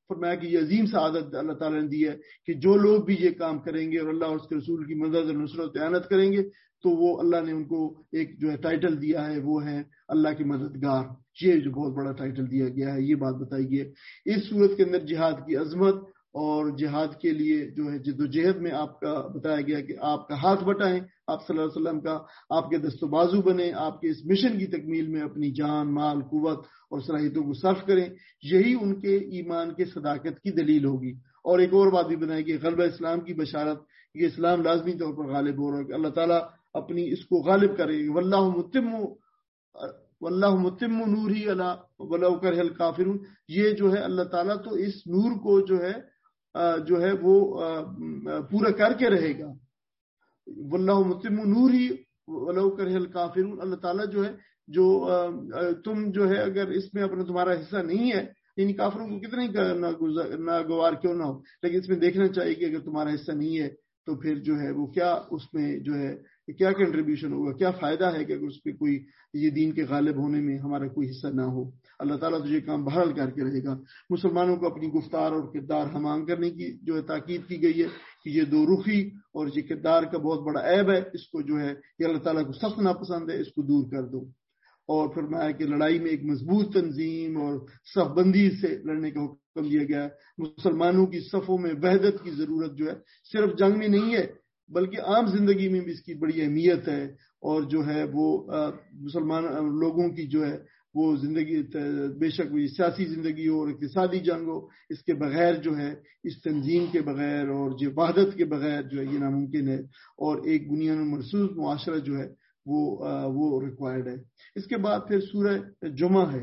فرمایا کہ یہ عظیم سعادت اللہ تعالیٰ نے دی ہے کہ جو لوگ بھی یہ کام کریں گے اور اللہ اور اس کے رسول کی مدد اور نصرت و اعانت کریں گے تو وہ اللہ نے ان کو ایک جو ہے ٹائٹل دیا ہے، وہ ہے اللہ کے مددگار. یہ جو بہت بڑا ٹائٹل دیا گیا ہے، یہ بات بتائی گئی ہے. اس صورت کے اندر جہاد کی عظمت اور جہاد کے لیے جو ہے جد و جہد میں آپ کا بتایا گیا کہ آپ کا ہاتھ بٹائیں، آپ صلی اللہ علیہ وسلم کا آپ کے دست و بازو بنیں، آپ کے اس مشن کی تکمیل میں اپنی جان، مال، قوت اور صلاحیتوں کو صرف کریں. یہی ان کے ایمان کے صداقت کی دلیل ہوگی. اور ایک اور بات بھی بنائی گئی، غلبہ اسلام کی بشارت، کہ اسلام لازمی طور پر غالب ہو رہا ہے، کہ اللہ تعالیٰ اپنی اس کو غالب کرے گی. واللہ متم واللہ متم نورہ علی ولو کرہ الکافرون. یہ جو ہے اللہ تعالیٰ تو اس نور کو جو ہے جو ہے وہ پورا کر کے رہے گا. واللہ متم نورہ ولو کرہ الکافرون. اللہ تعالیٰ جو ہے جو تم جو ہے اگر اس میں اپنا تمہارا حصہ نہیں ہے، یعنی کافروں کو کتنا ہی ناگوار کیوں نہ ہو، لیکن اس میں دیکھنا چاہیے کہ اگر تمہارا حصہ نہیں ہے تو پھر جو ہے وہ کیا اس میں جو ہے کیا کنٹریبیوشن ہوگا، کیا فائدہ ہے کہ اگر اس پہ کوئی یہ دین کے غالب ہونے میں ہمارا کوئی حصہ نہ ہو. اللہ تعالیٰ تو یہ کام بہرحال کر کے رہے گا. مسلمانوں کو اپنی گفتار اور کردار ہم کرنے کی جو ہے تاکید کی گئی ہے کہ یہ دو رخی اور یہ کردار کا بہت بڑا عیب ہے، اس کو جو ہے یہ اللہ تعالیٰ کو سخت ناپسند ہے، اس کو دور کر دو. اور فرمایا کہ لڑائی میں ایک مضبوط تنظیم اور صف بندی سے لڑنے کا حکم دیا گیا ہے. مسلمانوں کی صفوں میں وحدت کی ضرورت جو ہے صرف جنگ میں نہیں ہے بلکہ عام زندگی میں بھی اس کی بڑی اہمیت ہے. اور جو ہے وہ مسلمان لوگوں کی جو ہے وہ زندگی بے شک وہ سیاسی زندگی ہو اور اقتصادی جنگ ہو، اس کے بغیر جو ہے اس تنظیم کے بغیر اور جو وحدت کے بغیر جو ہے یہ ناممکن ہے. اور ایک بنیاد مرصوص معاشرہ جو ہے وہ وہ ریکوائرڈ ہے. اس کے بعد پھر سورہ جمعہ ہے.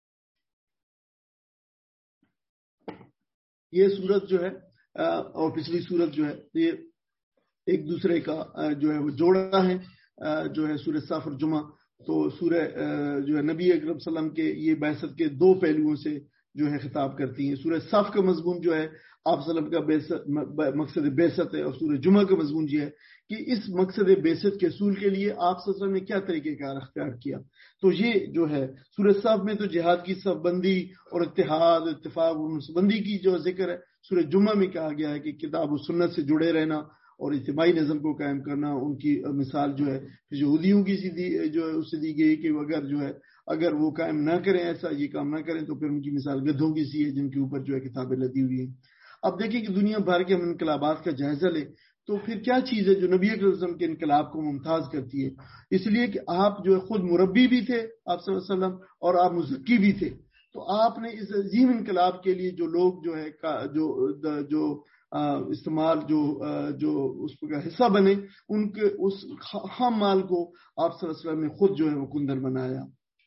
یہ سورت جو ہے اور پچھلی سورت جو ہے یہ ایک دوسرے کا جو ہے وہ جوڑا ہے، جو ہے سورہ صف اور جمعہ. تو سورہ جو ہے نبی اکرم صلی اللہ علیہ وسلم کے یہ بعثت کے دو پہلوؤں سے جو ہے خطاب کرتی ہیں. سورہ صف کا مضمون جو ہے آپ صلی اللہ علیہ وسلم کا مقصد بعثت ہے، اور سورہ جمعہ کا مضمون یہ ہے کہ اس مقصد بعثت کے حصول کے لیے آپ صلی اللہ علیہ وسلم نے کیا طریقہ کار اختیار کیا. تو یہ جو ہے سورہ صف میں تو جہاد کی صف بندی اور اتحاد، اتفاق اور نصبندی کی جو ذکر ہے. سورہ جمعہ میں کہا گیا ہے کہ کتاب و سنت سے جڑے رہنا اور اجتماعی نظم کو قائم کرنا. ان کی مثال جو ہے یہودیوں کی سی جو ہے اس سے دی گئی کہ اگر جو ہے اگر وہ قائم نہ کریں، ایسا یہ کام نہ کریں، تو پھر ان کی مثال گدھوں کی سی ہے جن کے اوپر جو ہے کتابیں لدی ہوئی ہیں. اب دیکھیں کہ دنیا بھر کے ہم انقلابات کا جائزہ لیں تو پھر کیا چیز ہے جو نبی اکرم صلی اللہ علیہ وسلم کے انقلاب کو ممتاز کرتی ہے. اس لیے کہ آپ جو ہے خود مربی بھی تھے آپ صلی اللہ علیہ وسلم اور آپ مزکی بھی تھے. تو آپ نے اس عظیم انقلاب کے لیے جو لوگ جو ہے جو جو استعمال جو جو اس کا حصہ بنے، ان کے اس خام مال کو آپ صلی اللہ علیہ وسلم نے خود جو ہے وہ کندن بنایا.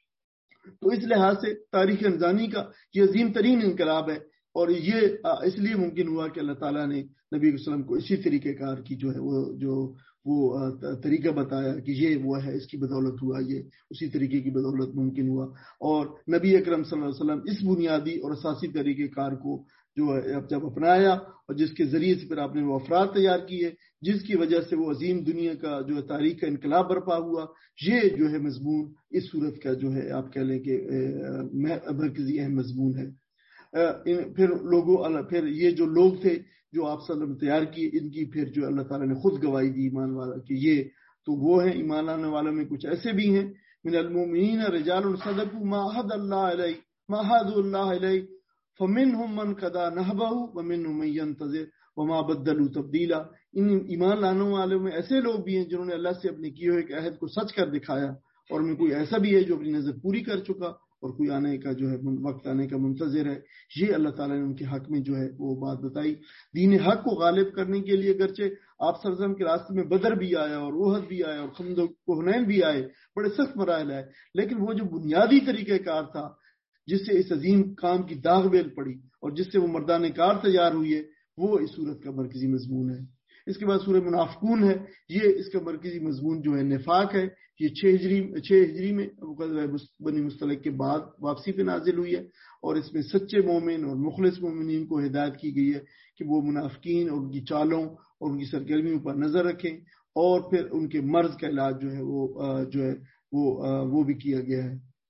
تو اس لحاظ سے تاریخ انسانی کا یہ عظیم ترین انقلاب ہے، اور یہ اس لیے ممکن ہوا کہ اللہ تعالیٰ نے نبی علیہ وسلم کو اسی طریقہ کار کی جو ہے وہ جو وہ طریقہ بتایا کہ یہ وہ ہے، اس کی بدولت ہوا، یہ اسی طریقے کی بدولت ممکن ہوا. اور نبی اکرم صلی اللہ علیہ وسلم اس بنیادی اور اساسی طریقہ کار کو جو ہے جب اپنایا اور جس کے ذریعے سے پھر آپ نے وہ افراد تیار کیے جس کی وجہ سے وہ عظیم دنیا کا جو ہے تاریخ کا انقلاب برپا ہوا. یہ جو ہے مضمون اس صورت کا جو ہے آپ کہہ لیں کہ مرکزی اہم مضمون ہے. پھر لوگوں پھر یہ جو لوگ تھے جو آپ صلی اللہ علیہ وسلم تیار کیے، ان کی پھر جو اللہ تعالیٰ نے خود گواہی دی ایمان والا کہ یہ تو وہ ہیں. ایمان لانے والوں میں کچھ ایسے بھی ہیں، من المؤمنین رجال صدقوا ما عهد اللہ علیہ ما عهد اللہ علیہ فمنهم من قضى نحبه ومنهم من ينتظر وما بدلوا تبدیلا. ان ایمان لانے والوں میں ایسے لوگ بھی ہیں جنہوں نے اللہ سے اپنے کیے ہوئے ایک عہد کو سچ کر دکھایا، اور میں کوئی ایسا بھی ہے جو اپنی نظر پوری کر چکا اور کوئی آنے کا جو ہے وقت آنے کا منتظر ہے. یہ اللہ تعالیٰ نے ان کے حق میں جو ہے وہ بات بتائی. دین حق کو غالب کرنے کے لیے اگرچہ آپ صلی اللہ علیہ وسلم کے راستے میں بدر بھی آیا اور احد بھی آیا اور خندق و حنین بھی آئے، بڑے سخت مراحل آئے، لیکن وہ جو بنیادی طریقہ کار تھا جس سے اس عظیم کام کی داغ بیل پڑی اور جس سے وہ مردان کار تیار ہوئی ہے، وہ اس صورت کا مرکزی مضمون ہے. اس کے بعد سورہ منافقون ہے. یہ اس کا مرکزی مضمون جو ہے نفاق ہے. یہ چھ ہجری چھ ہجری میں بنی مصطلق کے بعد واپسی پہ نازل ہوئی ہے، اور اس میں سچے مومن اور مخلص مومنین کو ہدایت کی گئی ہے کہ وہ منافقین اور ان کی چالوں اور ان کی سرگرمیوں پر نظر رکھیں، اور پھر ان کے مرض کا علاج جو ہے وہ جو ہے وہ وہ بھی کیا گیا ہے.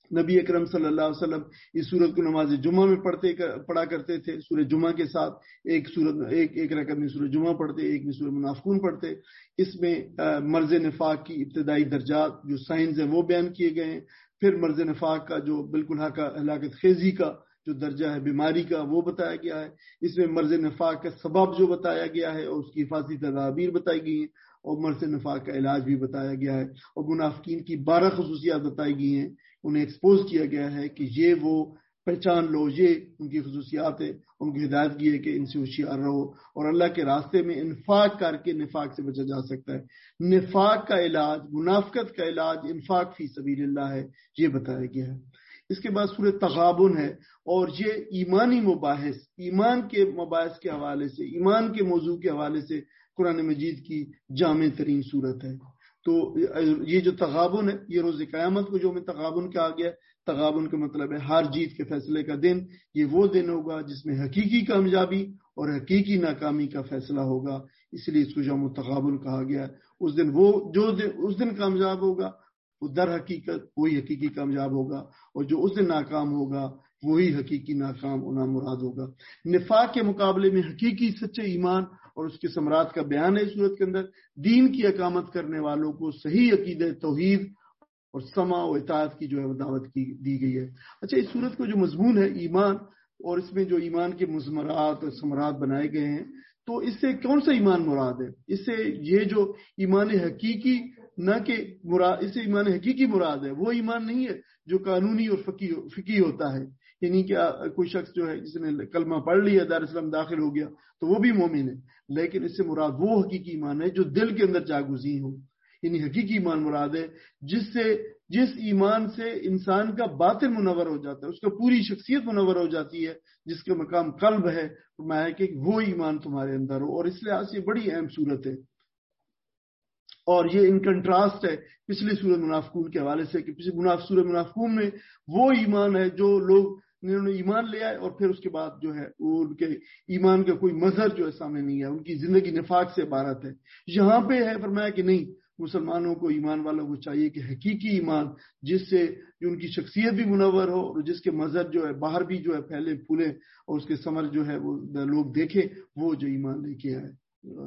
نبی اکرم صلی اللہ علیہ وسلم اس سورت کو نماز جمعہ میں پڑھتے پڑھا کرتے تھے. سورہ جمعہ کے ساتھ ایک سورت ایک ایک رکعت میں سورہ جمعہ پڑھتے, ایک میں سورہ منافقون پڑھتے. اس میں مرض نفاق کی ابتدائی درجات جو سائنس ہیں وہ بیان کیے گئے ہیں. پھر مرض نفاق کا جو بالکل ہلاکت خیزی کا جو درجہ ہے بیماری کا وہ بتایا گیا ہے. اس میں مرض نفاق کا سبب جو بتایا گیا ہے اور اس کی حفاظتی تدابیر بتائی گئی ہیں, اور مرض نفاق کا علاج بھی بتایا گیا ہے. اور منافقین کی بارہ خصوصیات بتائی گئی ہیں, انہیں ایکسپوز کیا گیا ہے کہ یہ وہ پہچان لو, یہ ان کی خصوصیات ہے. ان کی ہدایت کی ہے کہ ان سے ہوشیار رہو, اور اللہ کے راستے میں انفاق کر کے نفاق سے بچا جا سکتا ہے. نفاق کا علاج, منافقت کا علاج انفاق فی سبیل اللہ ہے, یہ بتایا گیا ہے. اس کے بعد سورہ تغابن ہے, اور یہ ایمانی مباحث, ایمان کے مباحث کے حوالے سے, ایمان کے موضوع کے حوالے سے قرآن مجید کی جامع ترین صورت ہے. تو یہ جو تغابن ہے یہ روز قیامت کو جو میں تغابن کہا گیا. تغابن کا مطلب ہے ہار جیت کے فیصلے کا دن. یہ وہ دن ہوگا جس میں حقیقی کامیابی اور حقیقی ناکامی کا فیصلہ ہوگا, اس لیے اس کو یوم تغابن کہا گیا. اس دن وہ جو دن اس دن کامیاب ہوگا وہ در حقیقت وہی حقیقی کامیاب ہوگا, اور جو اس دن ناکام ہوگا وہی حقیقی ناکام اور نامراد ہوگا. نفاق کے مقابلے میں حقیقی سچے ایمان اور اس کے ثمرات کا بیان ہے اس صورت کے اندر. دین کی اقامت کرنے والوں کو صحیح عقیدہ توحید اور سماع و اطاعت کی جو ہے دعوت کی دی گئی ہے. اچھا, اس صورت کو جو مضمون ہے ایمان, اور اس میں جو ایمان کے مضمرات اور ثمرات بنائے گئے ہیں, تو اس سے کون سا ایمان مراد ہے؟ اس سے یہ جو ایمان حقیقی نہ کہ مراد, اس سے ایمان حقیقی مراد ہے وہ ایمان نہیں ہے جو قانونی اور فقہی ہوتا ہے. یعنی کہ کوئی شخص جو ہے جس نے کلمہ پڑھ لیا, دار اسلام داخل ہو گیا, تو وہ بھی مومن ہے. لیکن اس سے مراد وہ حقیقی ایمان ہے جو دل کے اندر جاگزین ہو. یعنی حقیقی ایمان مراد ہے جس سے جس ایمان سے انسان کا باطن منور ہو جاتا ہے, اس کا پوری شخصیت منور ہو جاتی ہے, جس کا مقام قلب ہے. میں کہ وہ ایمان تمہارے اندر ہو. اور اس لحاظ سے بڑی اہم صورت ہے, اور یہ ان کنٹراسٹ ہے پچھلی سورہ منافقون کے حوالے سے کہ پچھلی مناف سورہ منافقون میں وہ ایمان ہے جو لوگ انہوں نے ایمان لیا ہے اور پھر اس کے بعد جو ہے وہ ان کے ایمان کا کوئی مظہر جو ہے سامنے نہیں ہے, ان کی زندگی نفاق سے عبارت ہے. یہاں پہ ہے فرمایا کہ نہیں, مسلمانوں کو, ایمان والوں کو چاہیے کہ حقیقی ایمان جس سے جو ان کی شخصیت بھی منور ہو اور جس کے مظہر جو ہے باہر بھی جو ہے پھیلے پھولے اور اس کے ثمر جو ہے وہ لوگ دیکھیں, وہ جو ایمان لے کے آئے.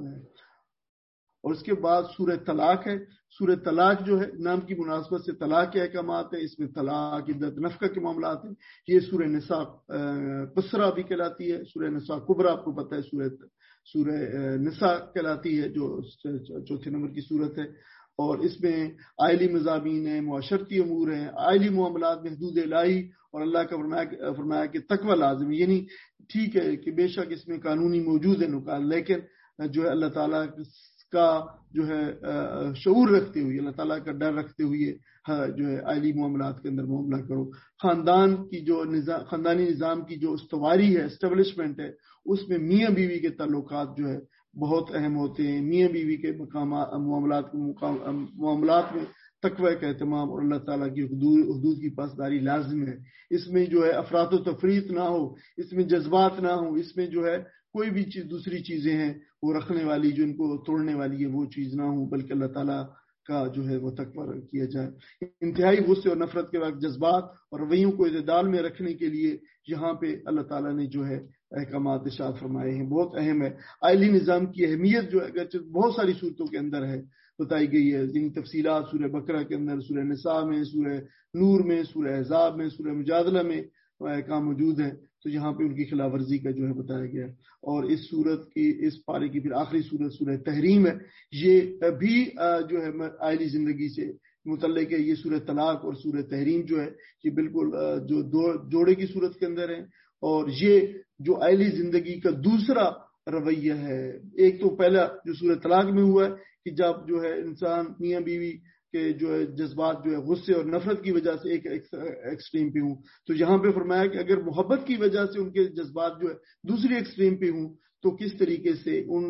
اور اس کے بعد سورہ طلاق ہے. سورہ طلاق جو ہے نام کی مناسبت سے طلاق کے احکامات ہیں, اس میں طلاق, عدت, نفقہ کے معاملات ہیں. یہ سورہ نساء قصرہ بھی کہلاتی ہے. سورہ نساء کبریٰ آپ کو پتہ ہے سورہ سورہ نساء کہلاتی ہے جو چوتھے نمبر کی صورت ہے. اور اس میں آئلی مضامین ہیں, معاشرتی امور ہیں, آئلی معاملات میں حدود الہی اور اللہ کا فرمایا فرمایا کہ تقوی لازم ہے. یعنی ٹھیک ہے کہ بے شک اس میں قانونی موجود ہے نکال, لیکن جو ہے اللہ تعالیٰ کا جو ہے شعور رکھتے ہوئے, اللہ تعالیٰ کا ڈر رکھتے ہوئے جو ہے آئلی معاملات کے اندر معاملہ کرو. خاندان کی جو نظام, خاندانی نظام کی جو استواری ہے, اسٹیبلشمنٹ ہے, اس میں میاں بیوی کے تعلقات جو ہے بہت اہم ہوتے ہیں. میاں بیوی کے مقامات معاملات معاملات میں تقوی کا اہتمام اور اللہ تعالیٰ کی حدود حدود کی پاسداری لازم ہے. اس میں جو ہے افراط و تفریط نہ ہو, اس میں جذبات نہ ہو, اس میں جو ہے کوئی بھی چیز دوسری چیزیں ہیں وہ رکھنے والی جو ان کو توڑنے والی ہے وہ چیز نہ ہو, بلکہ اللہ تعالیٰ کا جو ہے وہ تقوی کیا جائے. انتہائی غصے اور نفرت کے وقت جذبات اور رویوں کو اعتدال میں رکھنے کے لیے یہاں پہ اللہ تعالیٰ نے جو ہے احکامات ارشاد فرمائے ہیں, بہت اہم ہے. آئلی نظام کی اہمیت جو ہے بہت ساری صورتوں کے اندر ہے, بتائی گئی ہے. جن تفصیلات سورہ بقرہ کے اندر, سورہ نساء میں, سورہ نور میں, سورہ احزاب میں, سورہ مجادلہ میں احکام موجود ہیں. تو یہاں پہ ان کی خلاف ورزی کا جو ہے بتایا گیا. اور اس سورت کی, اس پارے کی پھر آخری سورت سورہ تحریم ہے. یہ بھی جو ہے آئلی زندگی سے متعلق ہے. یہ سورہ طلاق اور سورہ تحریم جو ہے یہ بالکل جو دو جوڑے کی صورت کے اندر ہے, اور یہ جو آئلی زندگی کا دوسرا رویہ ہے. ایک تو پہلا جو سورہ طلاق میں ہوا ہے کہ جب جو ہے انسان میاں بیوی کہ جو ہے جذبات جو ہے غصے اور نفرت کی وجہ سے ایک ایکسٹریم پہ ہوں, تو یہاں پہ فرمایا کہ اگر محبت کی وجہ سے ان کے جذبات جو ہے دوسری ایکسٹریم پہ ہوں تو کس طریقے سے ان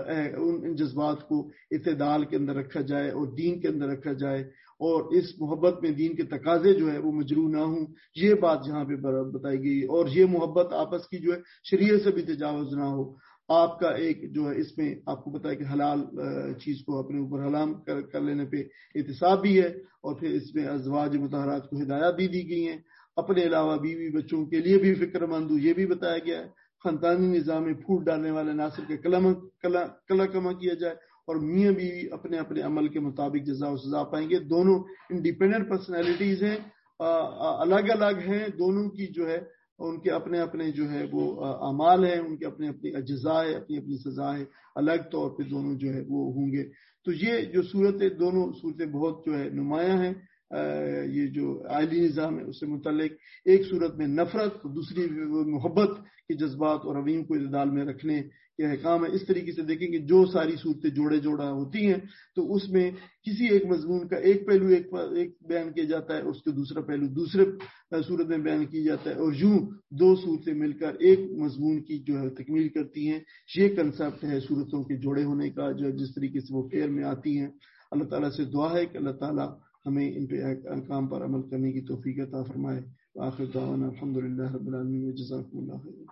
ان جذبات کو اعتدال کے اندر رکھا جائے اور دین کے اندر رکھا جائے, اور اس محبت میں دین کے تقاضے جو ہے وہ مجروح نہ ہوں. یہ بات یہاں پہ بتائی گئی, اور یہ محبت آپس کی جو ہے شریعت سے بھی تجاوز نہ ہو. آپ کا ایک جو ہے اس میں آپ کو بتایا کہ حلال چیز کو اپنے اوپر حرام کر, کر لینے پہ احتساب بھی ہے، اور پھر اس میں ازواج مطہرات کو ہدایات بھی دی گئی ہیں، اپنے علاوہ بیوی بچوں کے لیے بھی فکر مند ہو یہ بھی بتایا گیا ہے، خاندانی نظام میں پھوٹ ڈالنے والے عناصر کے کلا کما کیا جائے، اور میاں بیوی اپنے اپنے عمل کے مطابق جزا و سزا پائیں گے۔ دونوں انڈیپینڈنٹ پرسنالٹیز ہیں، الگ الگ ہیں، دونوں کی جو ہے ان کے اپنے اپنے جو ہے وہ اعمال ہیں، ان کے اپنے اپنے اجزاء ہے، اپنی اپنی سزا ہے، الگ طور پہ دونوں جو ہے وہ ہوں گے۔ تو یہ جو صورتیں دونوں صورتیں بہت جو ہے نمایاں ہیں، یہ جو عائلی نظام ہے اس سے متعلق، ایک صورت میں نفرت، دوسری محبت کے جذبات اور رویوں کو اعتدال میں رکھنے کے احکام ہے۔ اس طریقے سے دیکھیں کہ جو ساری صورتیں جوڑے جوڑا ہوتی ہیں تو اس میں کسی ایک مضمون کا ایک پہلو ایک, ایک بیان کیا جاتا ہے، اس کے دوسرا پہلو دوسرے صورت میں بیان کیا جاتا ہے، اور یوں دو صورتیں مل کر ایک مضمون کی جو ہے تکمیل کرتی ہیں۔ یہ کنسیپٹ ہے صورتوں کے جوڑے ہونے کا، جو جس طریقے سے وہ فعل میں آتی ہیں۔ اللہ تعالیٰ سے دعا ہے کہ اللہ تعالیٰ ہمیں ان پہ احکام پر عمل کرنے کی توفیق عطا فرمائے۔ آخر دعوانا الحمدللہ رب العالمین، جزاکم اللہ خیر۔